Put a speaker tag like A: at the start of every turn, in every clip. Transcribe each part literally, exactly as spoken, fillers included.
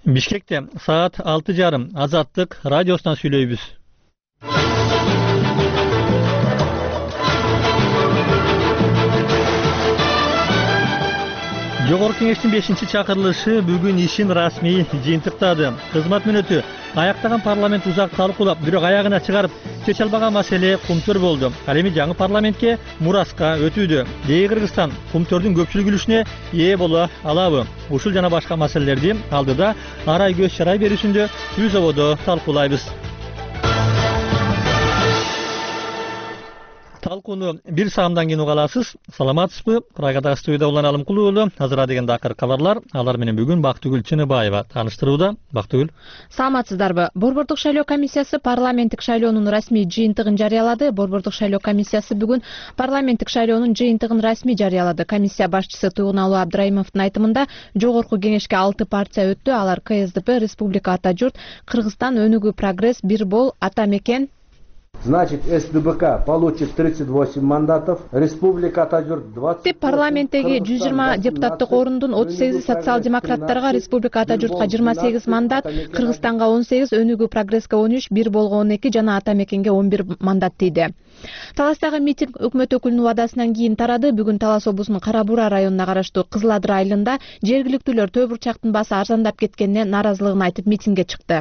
A: Бишкекте саат алты жарым Азаттык радиосунан сүйлөйбүз. Жогорку кеңештин бешинчи чакырылышы бүгүн ишин расмий жыйынтыктады. Кызмат мүнөтү аяктаган парламент узак талкуулап, бирок аягына чыгарып чече албаган маселе кумтөр болду. Ал эми жаңы парламентке мураска өтүүдө. Дей Кыргызстан кумтөрдүн көпчүлүк үлүшүнө ээ боло алабы? Ушул жана башка маселелерди алдыда арай көз чарай берүүсүндө үз ободо талкуулайбыз. Талкууну бир саамдан кийин уга аласыз. Саламатсызбы? Кыргызстан студияда улан Алымкулуу болду. Азыр деген дакыр кабарлар. Алар менен бүгүн Бактыгүл Чыныбаева тааныштырууда. Бактыгүл.
B: Саламатсыздарбы? Борбордук шайлоо комиссиясы парламенттик шайлоонун расмий жыйынтыгын жарыялады. Борбордук шайлоо комиссиясы бүгүн парламенттик шайлоонун жыйынтыгын расмий жарыялады. Комиссия башчысы Тугуналуу Абдрайымовдун айтымында жогорку кеңешке алты партия өттү. Алар КСДП, Республика Ата журт, Кыргызстан өнүгүү прогресс, Бир бол, Ата мекен.
C: Значит, СДБК получит тридцать восемь мандатов, Республика Ата журт двадцать.
B: Тип парламенттеги жүз жыйырма депутаттык орындун отуз сегизи социал-демократтарга, Республика Ата журтка жыйырма сегиз мандат, Кыргызстанга он сегиз, Өнүгүү прогресске он үч, Бир болго он эки жана Ата мекенге он бир мандат тийди. Таластагы митинг өкмөт өкүлүнүн убадасынан кийин тарады. Бүгүн Талас облусунун Кара Буура районуна караштуу Кызыл Адыр айылында жергиликтүүлөр төө бурчактын баасы арзандап кеткенине нааразылыгын айтып митингге чыкты.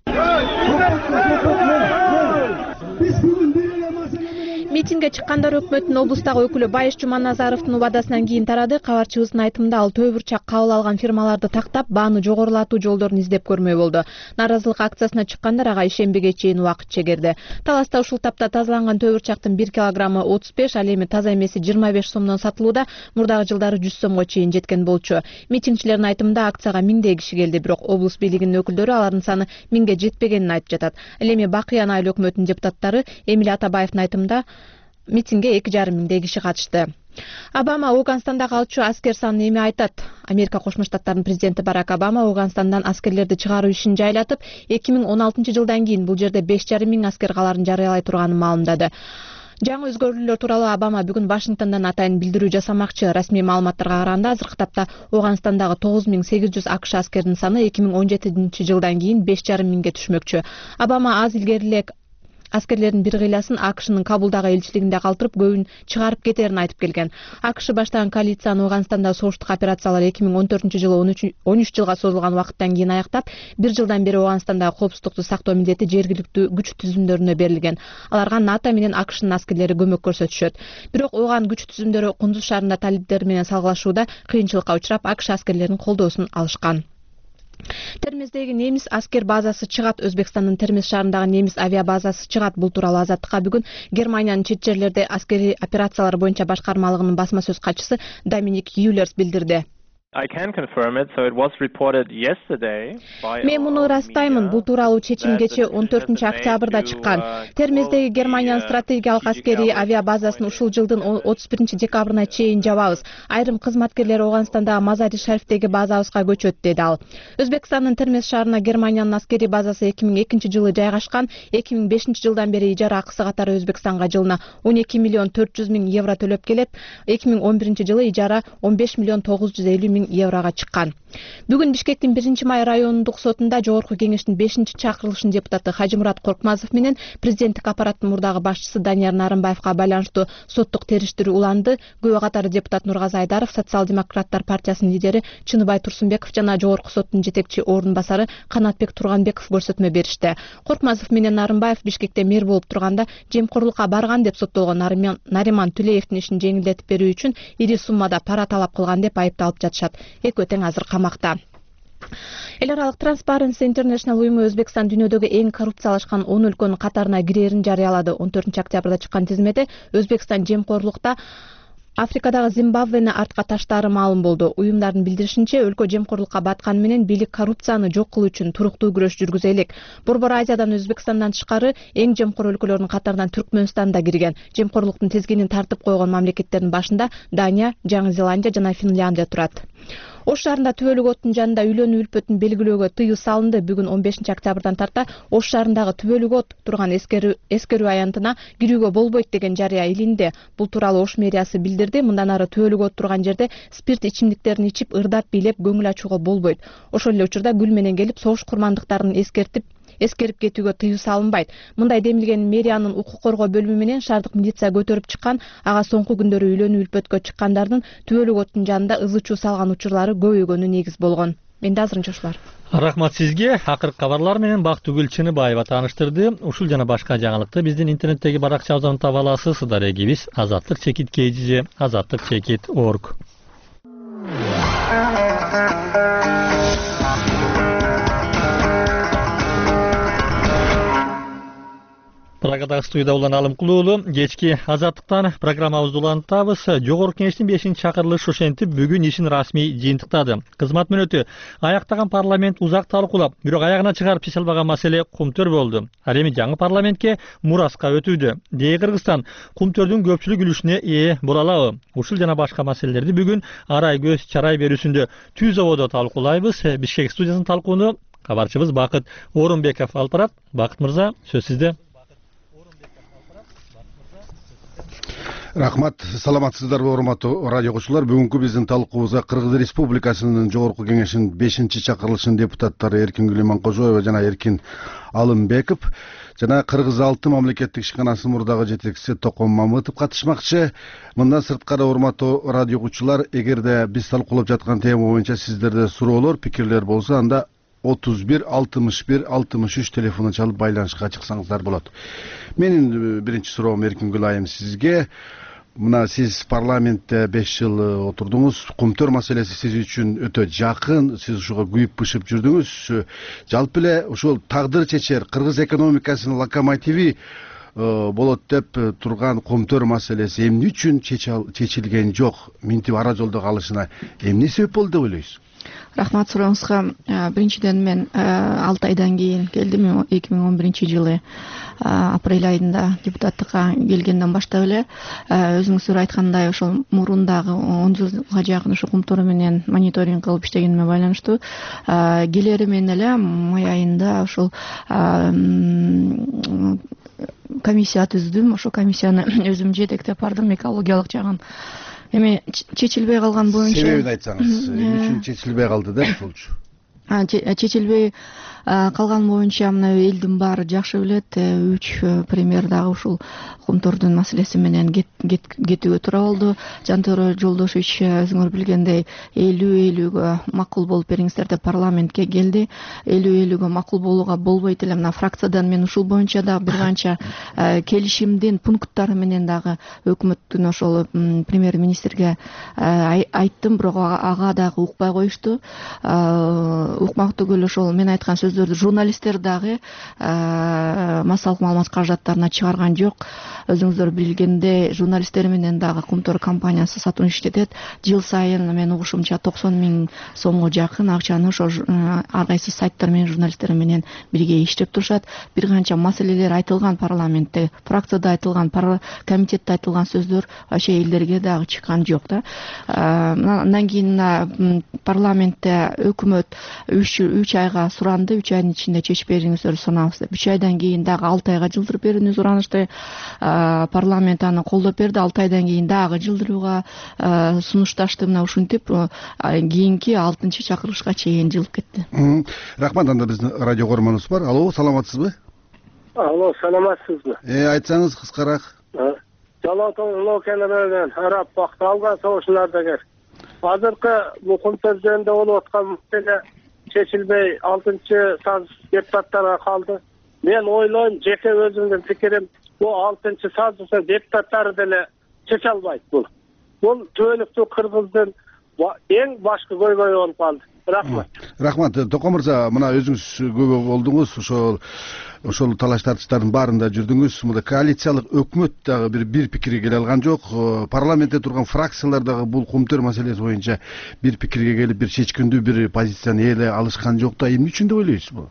B: Митингге чыккандар өкмөттүн облустагы өкүлү Байыш Жуманазаровдун убадасынан кийин тарады. Кабарчыбыздын айтымында ал төө бурчак кабыл алган фирмаларды тактап, бааны жогорулатуу жолдорун издеп көрмөй болду. Нааразылык акциясына чыккандар ага ишембиге чейин убакыт чегерди. Таласта ушул тапта тазаланган төө бурчактын бир килограммы отуз беш, ал эми таза эмеси жыйырма беш сомдон сатылууда. Мурдагы жылдары жүз сомго чейин жеткен болчу. Митингчилердин айтымында акцияга миңдей киши келди, бирок облус бийлигинин өкүлдөрү алардын саны миңге жетпегенин айтып жатат. Ал эми Бакыян айыл өкмөтүнүн депутаттары Эмиль Атабаевдин айтымында митингге эки жарым миңдей киши катышты. Обама Афганстандагы алчу аскер санын эми айтат. Америка Кошмо Штаттарынын президенти Барак Обама Афганистандан аскерлерди чыгаруу ишин жайлатып, эки миң он алтынчы жылдан кийин бул жерде беш жарым миң аскер каларын жарыялай турганын маалымдады. Жаңы өзгөрүүлөр тууралуу Обама бүгүн Вашингтондон атайын билдирүү жасамакчы. Расмий маалыматтарга караганда азыркы тапта Афганистандагы тогуз миң сегиз жүз АКШ аскердин саны эки миң он жетинчи жылдан кийин беш жарым миңге түшмөкчү. Обама аз илгери эле аскерлердин бир кыйлясын АКШнын Кабулдагы элчилигинде калтырып, көбүн чыгарып кетерин айтып келген. АКШ баштаган коалициянын Афганистандагы согуштук операциялары эки миң он төртүнчү жылы он үч жылга созулган убакыттан кийин аяктап, бир жылдан бери Афганистандагы коопсуздукту сактоо милдети жергиликтүү күч түзүмдөрүнө берилген. Аларга НАТО менен АКШнын аскерлери көмөк көрсөтүшөт. Бирок ооган күч түзүмдөрү Кундуз шаарында талиптер менен салгылашууда кыйынчылыкка учурап, АКШ аскерлеринин колдоосун алышкан. Термиздеги немис аскер базасы чыгат. Өзбекстандын Термиз шаарындагы немис авиа базасы чыгат. Бул тууралуу Азаттыкка бүгүн Германиянын чет жерлерде аскерий операциялар боюнча башкармалыгынын басма сөз катчысы Доминик Юлерс билдирди. Мен муну ырастаймын. Бул тууралуу чечим кечээ он төртүнчү октябрда чыккан. Термиздеги Германиянын стратегиялык аскерий авиа базасын ушул жылдын отуз биринчи декабрына чейин жабабыз. Айрым кызматкерлер Афганистандагы Мазари Шарифтеги базабызга көчөт, деди ал. Өзбекстандын Термиз шаарына Германиянын аскерий базасы эки миң экинчи жылы жайгашкан. эки миң бешинчи жылдан бери ижара акысы катары Өзбекстанга жылына он эки миллион төрт жүз миң евро төлөп келет. эки миң он биринчи жылы ижара он беш миллион тогуз жүз элүү миң еврога чыккан. Бүгүн Бишкектин биринчи май райондук сотунда жогорку кеңештин бешинчи чакырылышынын депутаты Хажимурат Коркмазов менен президенттик аппараттын мурдагы башчысы Данияр Нарымбаевга байланыштуу соттук териштирүү уланды. Күбө катары депутат Нургазы Айдаров, Социал-демократтар партиясынын лидери Чыныбай Турсунбеков жана жогорку соттун жетекчи орун басары Канатбек Турганбеков көрсөтмө беришти. Коркмазов менен Нарымбаев Бишкекте мэр болуп турганда жемкорлукка барган деп соттолгон Нариман Түлеевдин ишин жеңилдетип берүү үчүн ири суммада пара талап кылган деп айыпталып жатышат. Экөө тең азыр камакта. Эл аралык Transparency International уюму Өзбекстан дүйнөдөгү эң коррупциялашкан он өлкөнүн катарына кирерин жарыялады. он төртүнчү октябрда чыккан тизмеде Өзбекстан жемкорлукта Африкадагы Зимбабвени артка таштаары маалым болду. Уюмдардын билдиришинче, өлкө жемкорлукка батканы менен бийлик коррупцияны жок кылуу үчүн туруктуу күрөш жүргүзө элек. Борбор Азиядан Өзбекстандан тышкары эң жемкор өлкөлөрдүн катарынан Түркмөнстан да кирген. Жемкорлуктун тезгинин тартып койгон мамлекеттердин башында Дания, Жаңы Зеландия жана Финляндия турат. Ош шаарында түбөлүк оттун жанында үйлөнүү үлпөтүн белгилөөгө тыюу салынды. Бүгүн он бешинчи октябрдан тарта Ош шаарындагы түбөлүк от турган эскерүү эскерүү аянтына кирүүгө болбойт деген жарыя илинди. Бул тууралуу Ош мэриясы билдирди. Мындан ары түбөлүк от турган жерде спирт ичимдиктерин ичип, ырдап бийлеп көңүл ачууга болбойт. Ошол эле учурда гүл менен келип согуш курмандыктарын эскертип эскерип кетүүгө тыюу салынбайт. Мындай демилгени мэриянын укук коргоо бөлүмү менен шаардык милиция көтөрүп чыккан. Ага соңку күндөрү үйлөнүү үлпөткө чыккандардын түбөлүк оттун жанында ызы чуу салган учурлары көбөйгөнү негиз болгон. Менде азырынча ушулар.
A: Рахмат сизге. Акыркы кабарлар менен Бактыгүл Чыныбаева тааныштырды. Ушул жана башка жаңылыкты биздин интернеттеги баракчабыздан таба аласыздар. Эгибиз азаттык чекит kgj азаттык чекит org. Прагадагы студияда улан Алым Кулуулу. Кечки азаттыктан программабызды улантабыз. Жогорку кеңештин бешинчи чакырылышы ошентип бүгүн ишин расмий жыйынтыктады. Кызмат мүнөтү аяктаган парламент узак талкуулап, бирок аягына чыгарып чече албаган маселе кумтөр болду. Ал эми жаңы парламентке мураска өтүүдө. Дей Кыргызстан кумтөрдүн көпчүлүк үлүшүнө ээ боло алабы? Ушул жана башка маселелерди бүгүн арай көз чарай берүүсүндө түз ободо талкуулайбыз. Бишкек студиясынын талкууну кабарчыбыз Бакыт Орунбеков алып барат. Бакыт мырза, сөз сизде.
D: Рахмат, саламатсыздарбы урматтуу радио окуучулар. Бүгүнкү биздин талкуубузга Кыргыз Республикасынын жогорку кеңешинин бешинчи чакырылышынын депутаттары Эркин Гүлманкожоева жана Эркин Алымбеков жана Кыргыз Алтын мамлекеттик ишканасынын мурдагы жетекчиси Током Мамытов катышмакчы. Мындан сырткары урматтуу радио окуучулар, эгерде биз талкуулап жаткан тема боюнча сиздерде суроолор, пикирлер болсо, анда отуз бир алтымыш бир алтымыш үч телефонун чалып байланышка чыксаңыздар болот. Менин биринчи суроом Эркин Гүл айым сизге. Мына сиз парламентте беш жыл отурдуңуз. Кумтөр маселеси сиз үчүн өтө жакын, сиз ушуга күйүп бышып жүрдүңүз. Жалпы эле ушул тагдыр чечер кыргыз экономикасынын локомотиви болот деп турган кумтөр маселеси эмне үчүн чечилген жок? Минтип ара жолдо калышына эмне себеп болду деп ойлойсуз?
E: Рахмат сурооңузга. Биринчиден мен алты айдан кийин келдим. эки миң он биринчи жылы апрель айында депутаттыкка келгенден баштап эле өзүңүздөр айткандай ошол мурундагы он жылга жакын ошо кумтөр менен мониторинг кылып иштегениме байланыштуу келери менен эле май айында ошол комиссия түздүм. Ошол комиссияны өзүм жетектеп бардым. Экологиялык жагын эми чечилбей калган боюнча
D: себебин айтсаңыз, эмне үчүн чечилбей калды деп ошолчу?
E: Чечилбей калган боюнча мына элдин баары жакшы билет. Үч премьер дагы ушул кумтөрдүн маселеси менен кетүүгө туура болду. Жантөре Жолдошевич өзүңөр билгендей элүү элүүгө макул болуп бериңиздер деп парламентке келди. элүү элүүгө макул болууга болбойт эле. Мына фракциядан мен ушул боюнча дагы бир канча келишимдин пункттары менен дагы өкмөттүн ошол премьер министрге айттым, бирок ага дагы укпай коюшту. Укмак түгүл ошол мен айткан сөздөрдү журналисттер дагы массалык маалымат каражаттарына чыгарган жок. Өзүңүздөр билгендей журналисттер менен дагы кумтөр компаниясы сатуу иштетет. Жыл сайын мен угушумча токсон миң сомго жакын акчаны ошо ар кайсы сайттар менен журналисттер менен бирге иштеп турушат. Бир канча маселелер айтылган парламентте, фракцияда айтылган, комитетте айтылган сөздөр вообще элдерге дагы чыккан жок да. Андан кийин парламентте өкмөт үч айга суранды. үч айдын ичинде чечип бериңиздерди суранабыз деп. үч айдан кийин дагы алты айга жылдырып берүүнү суранышты. Парламент аны колдоп берди. алты айдан кийин дагы жылдырууга сунушташты. Мына ушинтип кийинки алтынчы чакырылышка чейин жылып кетти.
D: Рахмат. Анда биздин радио көрмөнүбүз бар. Алло, саламатсызбы?
F: Алло, саламатсызбы?
D: Э, айтсаңыз кыскараак.
F: Жалатоң локелерден арап бакта алган согушчулардагы азыркы бул кумтөр жөнүндө болуп аткан маселе чечилбей алтынчы саз депутаттарга калды. Мен ойлойм, жеке өзүмдүн пикирим, бул алтынчы саздын депутаттары деле чече албайт бул. Бул түбөлүктүү Кыргыздын эң башкы көйгөйү болуп калды. Рахмат.
D: Рахмат. Током мырза, мына өзүңүз көбө болдуңуз, ошол ошол талаш тартыштардын баарында жүрдүңүз. Мында коалициялык өкмөт дагы бир бир пикирге келе алган жок. Парламентте турган фракциялар дагы бул кумтөр маселеси боюнча бир пикирге келип, бир чечкиндүү бир позицияны ээлей алышкан жок да. Эмне үчүн деп ойлойсуз бул?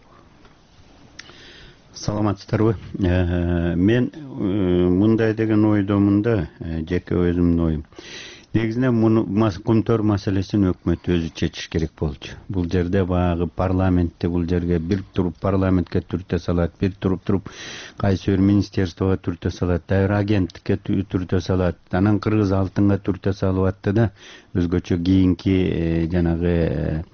G: Саламатсыздарбы? Мен мындай деген ойдомун да, жеке өзүмдүн оюм. негизинен муну кумтөр маселесин өкмөт өзү чечиш керек болчу. Бул жерде баягы парламентте бул жерге бир туруп парламентке түртө салат, бир туруп туруп кайсы бир министерствого түртө салат, дагы агенттикке түртө салат, анан Кыргыз алтынга түртө салып атты да өзгөчө кийинки жанагы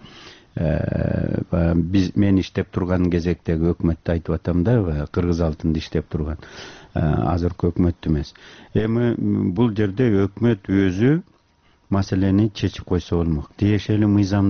G: биз мен иштеп турган кезектеги өкмөттү айтып атам да, Кыргыз алтынды иштеп турган азыркы өкмөттү эмес. Эми бул жерде өкмөт өзү маселени чечип койсо болмок. Тиешелүү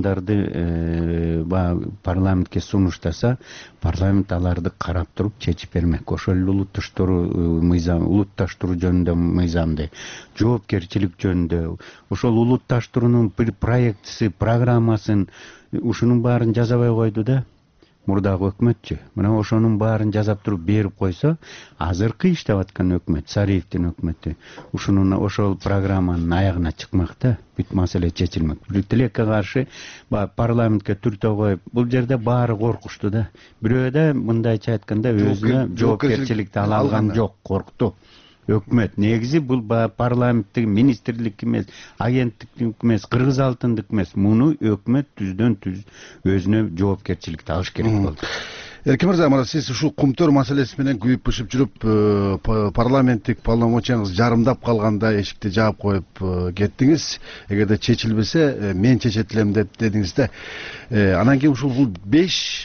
G: мыйзамдарды парламентке сунуштаса, парламент аларды карап туруп чечип бермек. Ошол эле улутташтыруу мыйзам, улутташтыруу жөнүндө мыйзамды, жоопкерчилик жөнүндө, ошол улутташтыруунун бир проектиси, программасын ушунун баарын жазабай койду да. Мурдагы өкмөтчү. Мына ошонун баарын жазап туруп берип койсо, азыркы иштеп аткан өкмөт, Сариевдин өкмөтү ушунун ошол программанын аягына чыкмак да, бүт маселе чечилмек. Бир тилекке каршы парламентке түртө коюп, бул жерде баары коркушту да. Бирөө да мындайча айтканда өзүнө жоопкерчиликти ала алган жок, коркту. Өкмөт негизи бул парламенттик министрлик эмес, агенттик эмес, Кыргыз алтындык эмес. Муну өкмөт түздөн түз өзүнө жоопкерчиликти алыш керек болду.
D: Эркин мырза, мына сиз ушул кумтөр маселеси менен күйүп бышып жүрүп, парламенттик полномочияңыз жарымдап калганда эшикти жаап коюп кеттиңиз. Эгерде чечилбесе, мен чечет элем деп дедиңиз да. Анан кийин ушул бул беш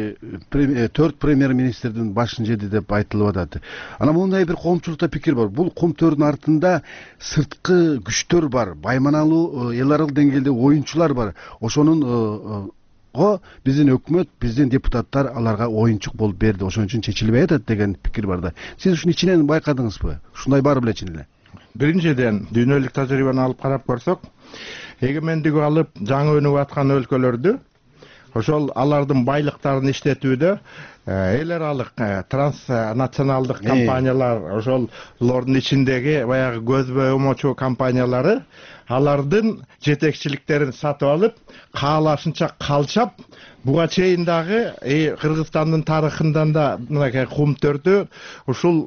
D: төрт премьер-министрдин башын жеди деп айтылып атат. Анан мындай бир коомчулукта пикир бар. Бул кумтөрдүн артында сырткы күчтөр бар, байманалуу эл аралык деңгээлде оюнчулар бар. Ошонун О, биздин өкмөт, биздин депутаттар аларга оюнчук болуп берди, ошон үчүн чечилбей атат деген пикир бар да. Сиз ушуну ичинен байкадыңызбы? Ушундай бар беле чын эле?
H: Биринчиден, дүйнөлүк тажрыйбаны алып карап көрсөк, эгемендиги алып жаңы өнүп аткан өлкөлөрдү, ошол алардын байлыктарын иштетүүдө эл аралык транснационалдык компаниялар, ошолордун ичиндеги баягы көзбөй омочу компаниялары алардын жетекчиликтерин сатып алып, каалашынча калчап, буга чейин дагы Кыргызстандын тарыхынан да мынакей кумтөрдү ушул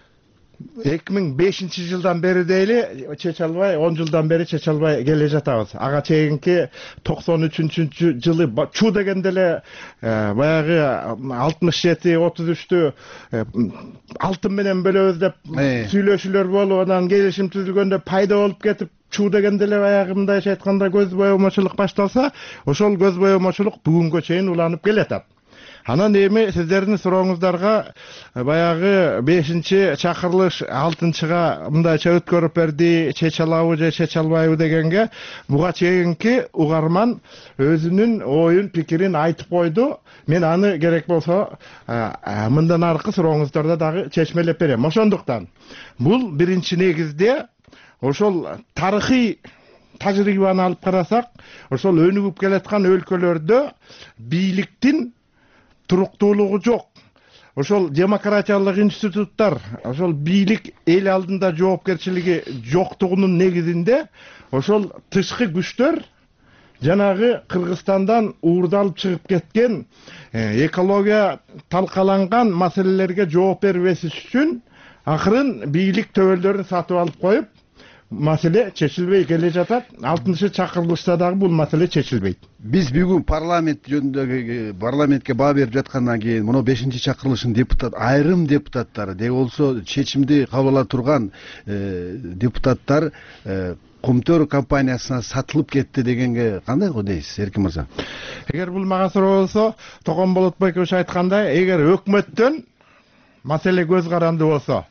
H: эки миң бешинчи жылдан бери дейли чече албай, он жылдан бери чече албай келе жатабыз. Ага чейинки токсон үчүнчү жылы чу дегенде эле баягы алтымыш жети отуз үчтү алтын менен бөлөбүз деп сүйлөшүүлөр болуп, анан келишим түзүлгөндө пайда болуп кетип, чу дегенде эле баягы мындайча айтканда көз боомочулук башталса, ошол көз боомочулук бүгүнгө чейин уланып келатат. Анан эми сиздердин сурооңуздарга баягы бешинчи чакырылыш алтынчыга мындайча өткөрүп берди, чече алабы же чече албайбы дегенге буга чейинки угарман өзүнүн оюн, пикирин айтып койду. Мен аны керек болсо мындан аркы сурооңуздарда дагы чечмелеп берем. Ошондуктан бул биринчи негизде ошол тарыхый тажрыйбаны алып карасак, ошол өнүгүп келаткан өлкөлөрдө бийликтин туруктуулугу жок. Ошол демократиялык институттар, ошол бийлик эл алдында жоопкерчилиги жоктугунун негизинде ошол тышкы күчтөр жанагы Кыргызстандан уурдалып чыгып кеткен экология талкаланган маселелерге жооп бербеш үчүн акырын бийлик төбөлдөрүн сатып алып коюп, маселе чечилбей келе жатат. алтымышынчы чакырылышта дагы бул маселе чечилбейт.
D: Биз бүгүн парламент жөнүндөгү парламентке баа берип жаткандан кийин мына бешинчи чакырылыштын депутат айрым депутаттары де болсо чечимди кабыл ала турган депутаттар кумтөр компаниясына сатылып кетти дегенге кандай дейсиз, Эркин мырза?
H: Эгер бул мага суроо болсо, Тогон Болотбекович айткандай, эгер өкмөттөн маселе көз каранды болсо,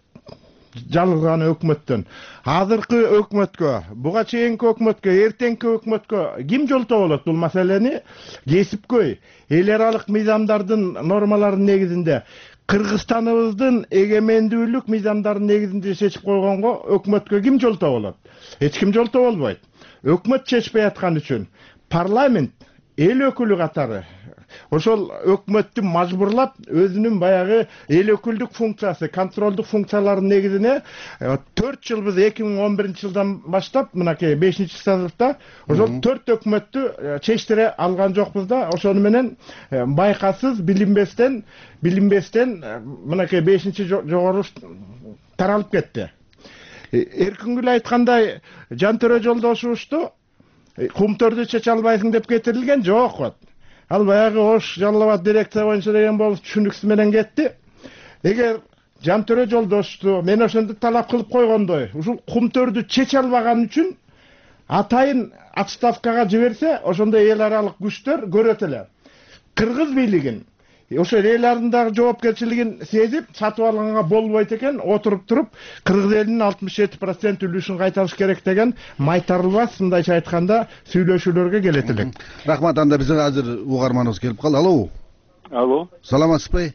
H: жалган өкмөттөн азыркы өкмөткө, буга чейинки өкмөткө, эртеңки өкмөткө ким жолтоо болот бул маселени? Кесипкөй эл аралык мыйзамдардын нормаларынын негизинде, Кыргызстаныбыздын эгемендүүлүк мыйзамдарынын негизинде чечип койгонго өкмөткө ким жолтоо болот? Эч ким жолтоо болбойт. Өкмөт чечпей аткан үчүн парламент эл өкүлү катары ошол өкмөттү мажбурлап өзүнүн баягы эл өкүлдүк функциясы, контролдук функцияларынын негизине төрт жыл биз эки миң он биринчи жылдан баштап мынакей бешинчи созывда ошол төрт өкмөттү чечтире алган жокпуз да, ошону менен байкасыз, билинбестен, билинбестен мынакей бешинчи жогору таралып кетти. эркингүл айткандай Жантөрө Жолдошубузду кумтөрдү чече албайсың деп кетирилген жок вот. Ал баягы Ош Жалал Абад дирекция боюнча деген болуп түшүнүксүз менен кетти. Эгер Жантөрө Жолдошту мен ошондо талап кылып койгондой, ушул кумтөрдү чече албаган үчүн атайын отставкага жиберсе, ошондо эл аралык күчтөр көрөт эле. Кыргыз бийлигин ошо эл арасындагы жоопкерчилигин сезип, сатып алганга болбойт экен, отуруп туруп кыргыз элинин алтымыш жети процент үлүшүн кайтарыш керек деген майтарылбас, мындайча айтканда, сүйлөшүүлөргө келет элек.
D: Рахмат, анда биздин азыр угарманыбыз келип калды. Алло.
I: Алло.
D: Саламатсызбы?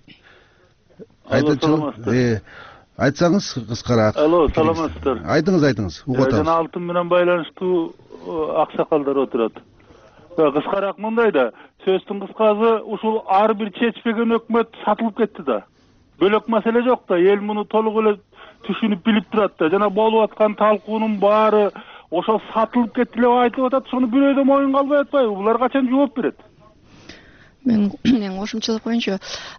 I: Алло, саламатсыздар.
D: Айтсаңыз кыскараак.
I: Алло, саламатсыздар.
D: Айтыңыз, айтыңыз. Угатабыз.
I: Жана алтын менен байланыштуу аксакалдар отурат. Кыскараак мындай да, сөздүн кыскасы ушул ар бир чечпеген өкмөт сатылып кетти да. Бөлөк маселе жок да, эл муну толук эле түшүнүп билип турат да. Жана болуп аткан талкуунун баары ошол сатылып кетти деп айтып атат. Шуну бирөө да моюнга албай атпайбы? Булар качан жооп берет?
E: Мен менин кошумчалык боюнча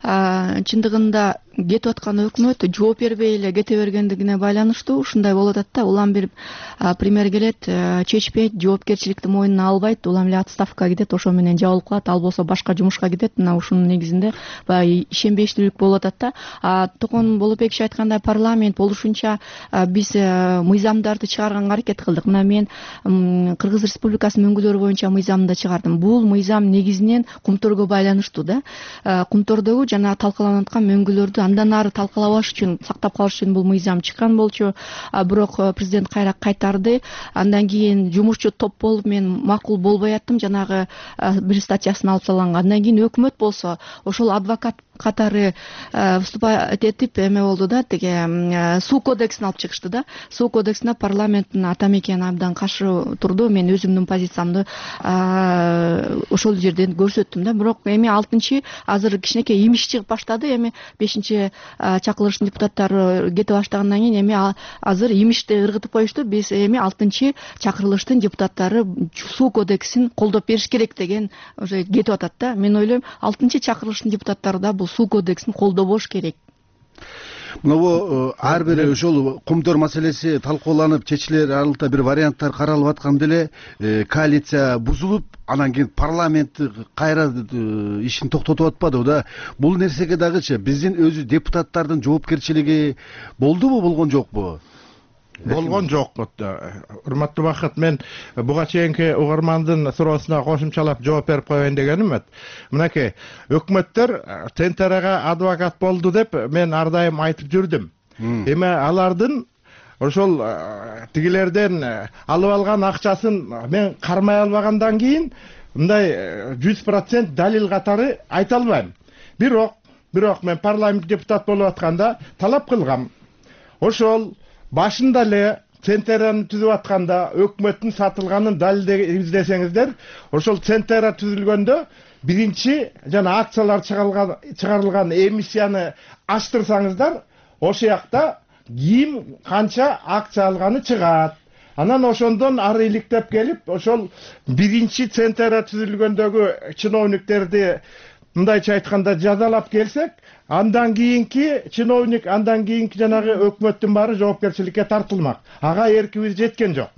E: чындыгында кетип аткан өкмөт жооп бербей эле кете бергендигине байланыштуу ушундай болуп атат да. Улам бир пример келет, чечпейт, жоопкерчиликти мойнуна албайт, улам эле отставкага кетет, ошо менен жабылып калат, ал болсо башка жумушка кетет. Мына ушунун негизинде баягы ишенбештүүлүк болуп атат да. Токон Болотбекович айткандай, парламент болушунча биз мыйзамдарды чыгарганга аракет кылдык. Мына мен Кыргыз Республикасынын мөңгүлөрү боюнча мыйзамды чыгардым. Бул мыйзам негизинен кумтөргө байланыштуу да. Кумтөрдөгү жана талкаланып аткан мөңгүлөрдү андан ары талкалабаш үчүн, сактап калыш үчүн бул мыйзам чыккан болчу. Бирок президент кайра кайтарды. Андан кийин жумушчу топ болуп мен макул болбой аттым, жанагы бир статьясын алып салганга. Андан кийин өкмөт болсо ошол адвокат катары выступать этип эме болду да, тиги суу кодексин алып чыгышты да. Суу кодексине парламенттин атамекени абдан каршы турду. Мен өзүмдүн позициямды ошол жерден көрсөттүм да. Бирок эми алтынчы азыр кичинекей имиш чыгып баштады. Эми бешинчи чакырылыштын депутаттары кете баштагандан кийин эми азыр имишти ыргытып коюшту. Биз эми алтынчы чакырылыштын депутаттары суу кодексин колдоп бериш керек деген уже кетип атат да. Мен ойлойм, алтынчы чакырылыштын депутаттары да суу кодексин колдобош керек.
D: Мына ар бир ошол кумтөр маселеси талкууланып, чечилер аралыкта бир варианттар каралып атканда эле коалиция бузулуп, анан кийин парламент кайра ишин токтотуп атпадыбы да. Бул нерсеге дагычы биздин өзү депутаттардын жоопкерчилиги болдубу, болгон жокпу?
H: Болгон жок. Урматтуу Бакыт, мен буга чейинки угармандын суроосуна кошумчалап жооп берип коеюн дегеним эт. Мынакей, өкмөттөр Центрага адвокат болду деп мен ар дайым айтып жүрдүм. Эми алардын ошол тигилерден алып алган акчасын мен кармай албагандан кийин мындай жүз процент далил катары айта албайм. Бирок, бирок мен парламент депутат болуп атканда талап кылгам. Ошол башында эле Центраны түзүп атканда өкмөттүн сатылганын далилдеп издесеңиздер, ошол Центра түзүлгөндө биринчи жана акциялар чыгарылган эмиссияны ачтырсаңыздар, ошол жакта ким канча акция алганы чыгат. Анан ошондон ары иликтеп келип, ошол биринчи Центра түзүлгөндөгү чиновниктерди мындайча айтканда жазалап келсек, андан кийинки чиновник, андан кийинки жанагы өкмөттүн баары жоопкерчиликке тартылмак. Ага эркибиз жеткен жок.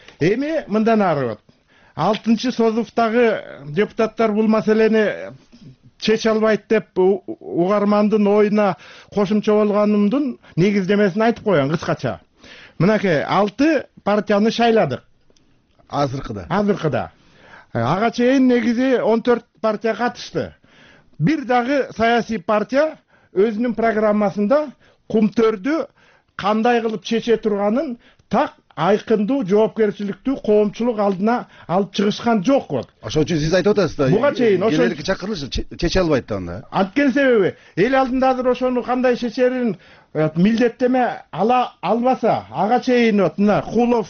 H: Эми мындан ары алтынчы созуфтагы депутаттар бул маселени чече албайт деп угармандын оюна кошумча болгонумдун негиздемесин айтып коеюн кыскача. Мынакей, алты партияны шайладык.
D: Азыркыда.
H: Азыркыда. Ага чейин негизи он төрт партия катышты. Бир дагы саясий партия өзүнүн программасында кумтөрдү кандай кылып чече турганын так айкындуу жоопкерчиликтүү коомчулук алдына алып чыгышкан жок.
D: Ошон үчүн сиз айтып атасыз да.
H: Буга чейин ошо
D: келерки чакырылыш чече албайт да анда.
H: Анткени себеби эл алдында азыр ошону кандай чечерин милдеттеме ала албаса, ага чейин вот мына Кулов,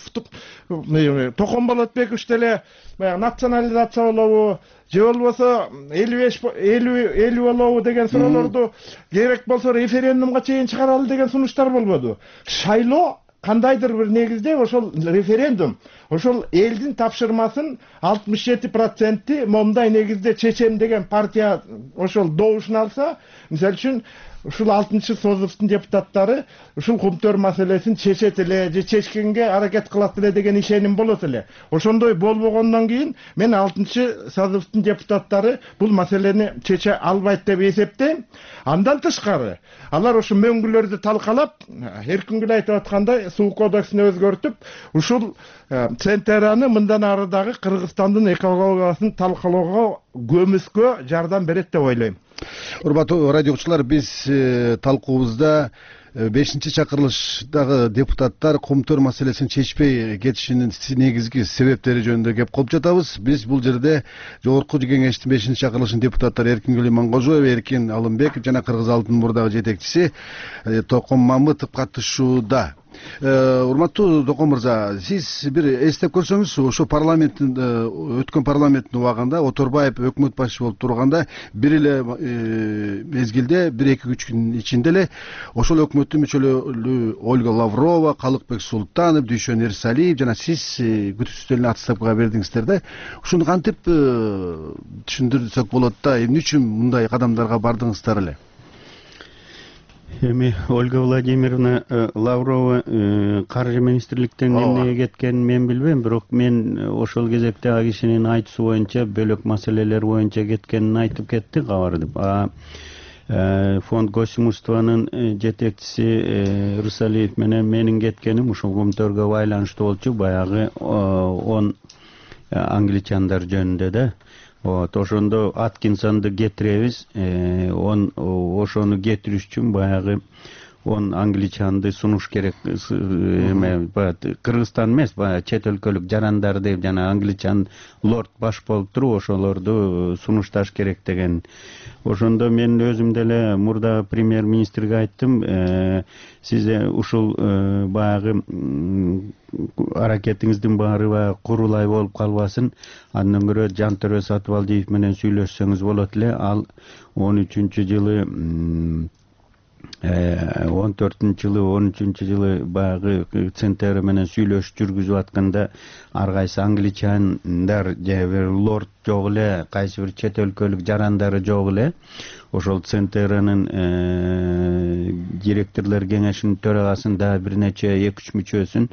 H: Токон Болотбекович деле национализация болобу, же болбосо элүү беш элүү болобу деген суроолорду керек болсо референдумга чейин чыгаралы деген сунуштар болбоду. Шайлоо кандайдыр бир негизде ошол референдум, ошол элдин тапшырмасын алтымыш жети проценти момундай негизде чечем деген партия ошол добушун алса, мисалы үчүн ушул алтынчы созувдун депутаттары ушул кумтөр маселесин чечет эле же чечкенге аракет кылат эле деген ишеним болот эле. Ошондой болбогондон кийин мен алтынчы созувдун депутаттары бул маселени чече албайт деп эсептейм. Андан тышкары алар ошо мөңгүлөрдү талкалап, Эркингүл айтып аткандай суу кодексин өзгөртүп, ушул Центераны мындан ары дагы Кыргызстандын экологиясын талкалоого көмүскө жардам берет деп ойлойм.
D: Урматтуу радиочулар, биз талкуубузда бешинчи чакырылыштагы депутаттар кумтөр маселесин чечпей кетишинин негизги себептери жөнүндө кеп коюп жатабыз. Биз бул жерде жогорку кеңештин бешинчи чакырылышынын депутаттары Эркингүл Иманкожоева, Эркин Алымбеков жана Кыргыз Алтын мурдагы жетекчиси Током Мамытов катышууда. Урматтуу Током мырза, сиз бир эстеп көрсөңүз, ошо парламенттин өткөн парламенттин убагында Оторбаев өкмөт башчы болуп турганда бир эле мезгилде бир эки үч күн ичинде эле ошол өкмөттүн мүчөлөрү Ольга Лаврова, Калыкбек Султанов, Дүйшөн Эрсалиев жана сиз күтүүчүлөрүнө отставкага бердиңиздер да. Ушуну кантип түшүндүрсөк болот да, эмне үчүн мындай кадамдарга бардыңыздар эле?
G: Эми Ольга Владимировна Лаврова каржы министрликтен эмнеге кеткенин мен билбейм, бирок мен ошол кезекте ал кишинин айтуусу боюнча бөлөк маселелер боюнча кеткенин айтып кетти кабарды. А фонд госимуществонун жетекчиси Рысалиев менен менин кеткеним ушул кумтөргө байланыштуу болчу, баягы он англичандар жөнүндө да. Вот, ошондо Аткинсонду кетиребиз, он ошону кетириш үчүн баягы он англичанды сунуш керек, Кыргызстан эмес, баягы чет өлкөлүк жарандар деп жана англичан лорд баш болуп туруп ошолорду сунушташ керек деген. Ошондо мен өзүм деле мурда премьер-министрге айттым, сиз ушул баягы аракетиңиздин баары баягы курулай болуп калбасын, андан көрө Жантөрө Сатыбалдиев менен сүйлөшсөңүз болот эле. Ал он үчүнчү жылы он төртүнчү жылы он үчүнчү жылы баягы Центер менен сүйлөшүп жүргүзүп атканда ар кайсы англичандар же бир лорд жок эле, кайсы бир чет өлкөлүк жарандары жок эле. Ошол Центеранын директорлор кеңешинин төрагасынын дагы бир нече эки үч мүчөсүн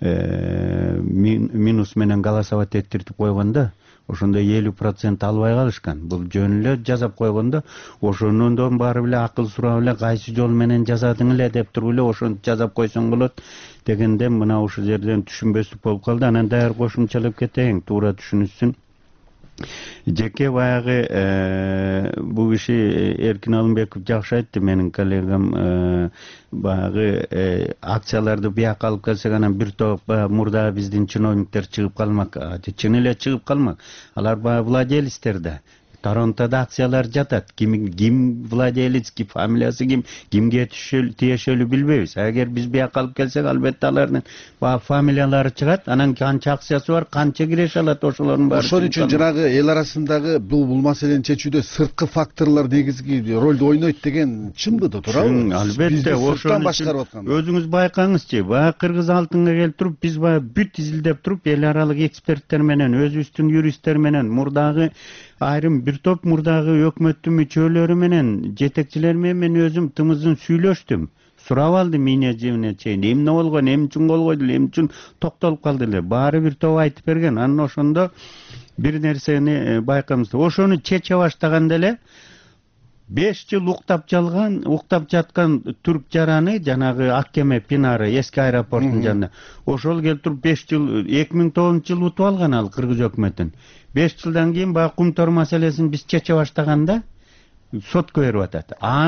G: минус менен голосовать эттиртип койгондо, ошондо элүү процент албай калышкан. Бул жөн эле жазап койгондо, ошондон баары эле акыл сурап эле кайсы жол менен жазадың эле деп туруп эле ошону жазап койсоң болот дегенде мына ушул жерден түшүнбөстүк болуп калды. Анан дагы кошумчалап кетейин, туура түшүнүшсүн. Жеке баягы бул киши Эркин Алымбеков жакшы айтты, менин коллегам, баягы акцияларды бияка алып келсек анан бир топ мурда биздин чиновниктер чыгып калмак, чын эле чыгып калмак. Алар баягы владелецтер да. Торонтода акциялар жатат. Ким ким владелец, ким фамилиясы ким, кимге тиешелүү билбейбиз. Эгер биз бияка алып келсек, албетте алардын баягы фамилиялары чыгат. Анан канча акциясы бар, канча киреше алат, ошолордун баары.
D: Ошон үчүн жанагы эл арасындагы бул бул маселени чечүүдө сырткы факторлор негизги ролду ойнойт деген чынбы да, туурабы?
G: Албетте, ошон үчүн өзүңүз байкаңызчы, баягы Кыргыз Алтынга келип туруп, биз баягы бүт изилдеп туруп, эл аралык эксперттер менен, өзүбүздүн юристтер менен, мурдагы айрым бир топ мурдагы өкмөттүн мүчөлөрү менен, жетекчилер менен мен өзүм тымызын сүйлөштүм. Сурап алдым эмне жемне чейин, эмне болгон, эмне үчүн кол койду, эмне үчүн токтолуп калды эле. Баары бир топ айтып берген. Анан ошондо бир нерсени байкамыз. Ошону чече баштаганда эле беш жыл уктап жалган, уктап жаткан түрк жараны, жанагы Аккеме Пинары, эски аэропорттун жанында. Ошол келип туруп беш жыл, эки миң тогузунчу жылы утуп алган ал Кыргыз өкмөтүн. беш жылдан кийин баягы кумтөр маселесин биз чече баштаганда сотко берип атат.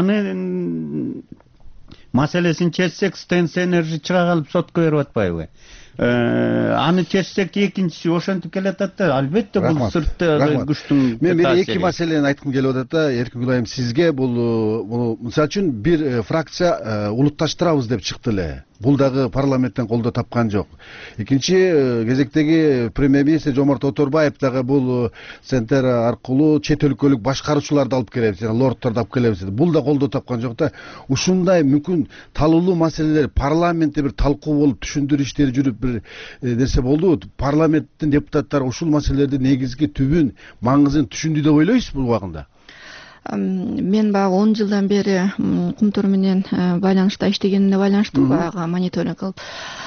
G: Аны маселесин чечсек, Стенс Энержи чыга калып сотко берип атпайбы? Аны чечсек экинчиси ошентип келатат да. Албетте бул сыртты күчтүн.
D: Мен бир эки маселени айткым келип атат да, Эркин Гүлайым, сизге бул мисалы үчүн бир фракция улутташтырабыз деп чыкты эле. Бул дагы парламенттен колдоо тапкан жок. Экинчи кезектеги премьер-министр Жомарт Оторбаев дагы бул Центер аркылуу чет өлкөлүк башкаруучуларды алып келебиз, лордторду алып келебиз деди. Бул да колдоо тапкан жок да. Ушундай мүмкүн талуулуу маселелер парламентте бир талкуу болуп, түшүндүрүү иштери жүрүп бир нерсе болду. Парламенттин депутаттары ушул маселелердин негизги түбүн, маңызын түшүндү деп ойлойсузбу бул убагында?
E: мен баягы он жылдан бери Кумтөр менен байланышта иштегенине байланыштуу баягы мониторинг кылып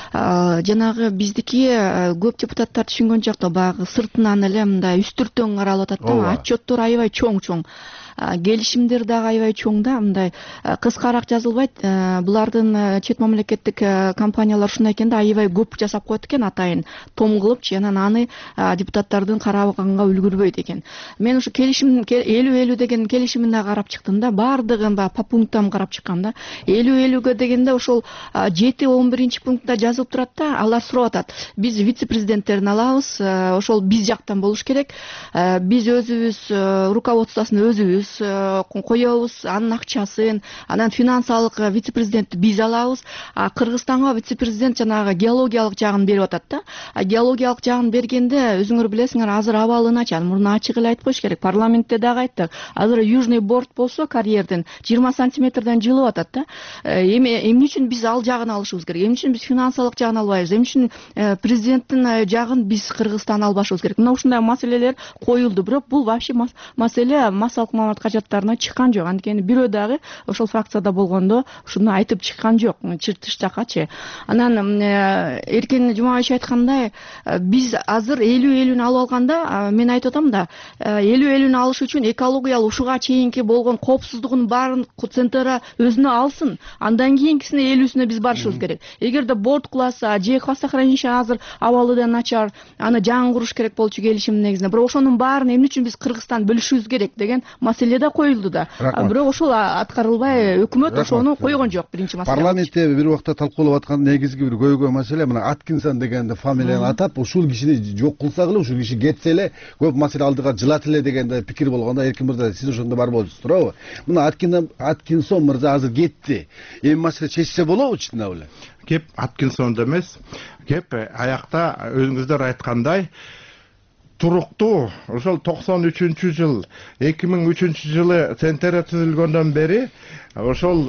E: жанагы биздики көп депутаттар түшүнгөн жок да баягы сыртынан эле мындай үстүртөн каралып атат да, отчеттор аябай чоң чоң, келишимдер дагы аябай чоң да, мындай кыскараак жазылбайт. Булардын чет мамлекеттик компаниялар ушундай экен да, аябай көп жасап коет экен, атайын том кылыпчы, анан аны депутаттардын караганга үлгүрбөйт экен. Мен ушу келишим элүү элүү деген келишимине карап чыктым да, баардыгын баягы по пунктам карап чыккам да. элүү элүүгө дегенде ошол жети он биринчи пунктта жазылып турат да, алар сурап атат. Биз вице-президенттерин алабыз, ошол биз жактан болуш керек. Биз өзүбүз руководствосун өзүбүз коебуз, анын акчасын, анан финансылык вице-президентти биз алабыз. А Кыргызстанга вице-президент жанагы геологиялык жагын берип атат да. А геологиялык жагын бергенде өзүңөр билесиңер, азыр абалы начар. Мурун ачык эле айтып коюш керек. Парламентте дагы айттык. Азыр южный борт болсо карьерден жыйырма сантиметрден жылып атат да. Эми эмне үчүн биз ал жагын алышыбыз керек? Эмне үчүн биз финансылык жагын албайбыз? Эмне үчүн президенттин жагын биз Кыргызстан албашыбыз керек? Мына ушундай маселелер коюлду, бирок бул вообще маселе массалык маалымат кажаттарына чыккан жок. Анткени бирөө дагы ошол фракцияда болгондо ушуну айтып чыккан жок, чыртыш жакачы. Анан Эркин Жумабаевич айткандай, биз азыр элүү элүүнү алып алганда, мен айтып атам да, элүү элүүнү алыш үчүн экологиялык ушуга чейинки болгон коопсуздугун баарын Центра өзүнө алсын, андан кийинкисине элүүсүнө биз барышыбыз керек. Эгерде борт куласа же хвостохранилище азыр абалы да начар, аны жаңы куруш керек болчу келишимдин негизинде. Бирок ошонун баарын эмне үчүн биз Кыргызстан бөлүшүбүз керек деген маселе да коюлду да. Бирок ошол аткарылбай, өкмөт ошону койгон жок. Биринчи маселе.
D: Парламентте бир убакта талкуулап аткан негизги бир көйгөй маселе мына Аткинсон деген фамилияны атап, ушул кишини жок кылсак эле, ушул киши кетсе эле көп маселе алдыга жылат эле деген пикир болгондо, Эркин мырза, сиз ошондо бар болчусуз, туурабы? Мына Аткинсон мырза азыр кетти. Эми маселе чечсе болобу чындап эле?
H: Кеп Аткинсондо эмес, кеп аякта өзүңүздөр айткандай туруктуу ошол токсон үчүнчү жыл, эки миң үчүнчү жылы Центра түзүлгөндөн бери ошол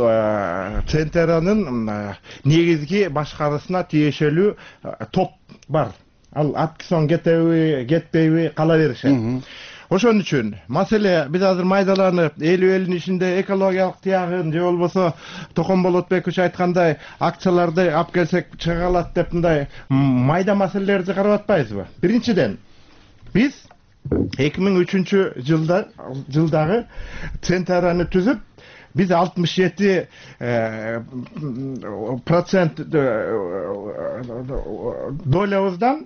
H: Центранын негизги башкаруусуна тиешелүү топ бар. Ал Аткинсон кетеби, кетпейби кала беришет. Ошон үчүн маселе биз азыр майдаланып, элүү элүүнүн ичинде экологиялык тиягын же болбосо Токон Болотбекович айткандай акцияларды алып келсек чыга алат деп мындай майда маселелерди карап атпайбызбы? Биринчиден, биз эки миң үчүнчү жылда жылдагы Центраны түзүп, биз алтымыш жети процент долябыздан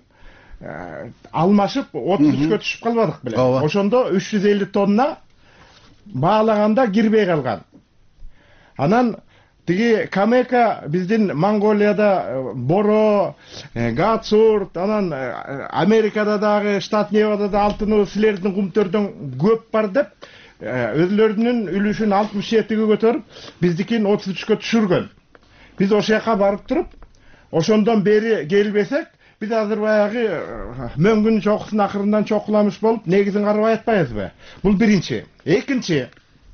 H: алмашып отуз үчкө түшүп калбадык беле. Ошондо үч жүз элүү тонна баалаганда кирбей калган. Анан тиги Камека биздин Монголияда боро, гацурт, анан Америкада дагы, штат Невадада алтыны силердин Кумтөрдөн көп бар деп өзлөрүнүн үлүшүн алтымыш жетиге көтөрүп, биздикин отуз үчкө түшүргөн. Биз ошол жака барып туруп, ошондон бери келбесек, биз азыр баягы мөңгүн чокусун акырындан чокуламыш болуп, негизин карабай атпайбызбы? Бул биринчи. Экинчи,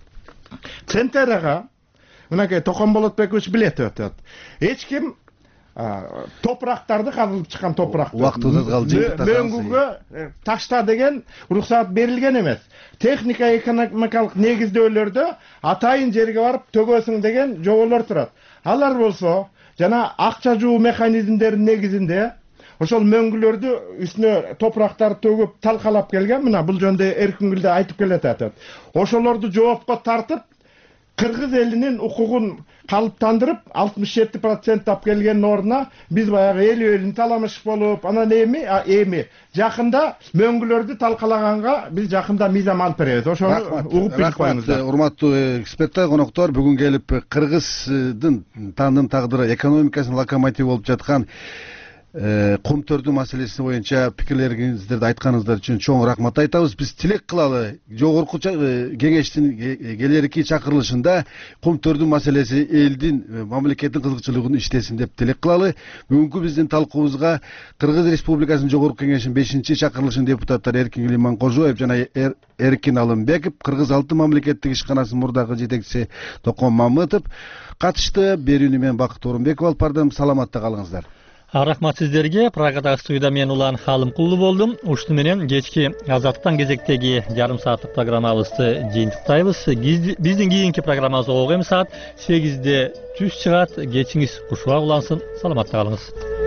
H: Центрага мынакей Токон Болотбекович билет өтөт. Эч ким топурактарды казылып чыккан топуракты
D: убактыбыз калды.
H: Мөңгүгө ташта деген уруксаат берилген эмес. Техника экономикалык негиздөөлөрдө атайын жерге барып төгөсүң деген жоболор турат. Алар болсо жана акча жуу механизмдеринин негизинде ошол мөңгүлөрдү үстүнө топурактарды төгүп талкалап келген. Мына бул жөнүндө Эркингүл да айтып келатат. Ошолорду жоопко тартып, Кыргыз элинин укугун калыптандырып, алтымыш жети процент алып келгендин ордуна биз баягы элүү элүүнү таламыш болуп, анан эми эми жакында мөңгүлөрдү талкалаганга биз жакында мыйзам алып беребиз. Ошону угуп билип коюңуздар.
D: Урматтуу эксперттер, коноктор, бүгүн келип Кыргыздын тандын тагдыры, экономикасынын локомотиви болуп жаткан Кумтөрдүн маселеси боюнча пикирлериңиздерди айтканыңыздар үчүн чоң рахмат айтабыз. Биз тилек кылалы, жогорку кеңештин келерки чакырылышында Кумтөрдүн маселеси элдин, мамлекеттин кызыкчылыгын иштесин деп тилек кылалы. Бүгүнкү биздин талкуубузга Кыргыз Республикасынын жогорку кеңешинин бешинчи чакырылышынын депутаттары Эркин Иманкожоев жана Эркин Алымбеков, Кыргыз Алтын мамлекеттик ишканасынын мурдагы жетекчиси Токон Мамытов катышты. Берүүнү мен Бакыт Орунбеков алып бардым. Саламатта калыңыздар.
A: Рахмат сиздерге. Прагадагы студияда мен Улан Халымкулу болдум. Ушуну менен кечки Азаттыктан кезектеги жарым сааттык программабызды жыйынтыктайбыз. Биздин кийинки программабыз огуу эми саат сегизде түз чыгат. Кечиңиз кушуак улансын. Саламатта калыңыз.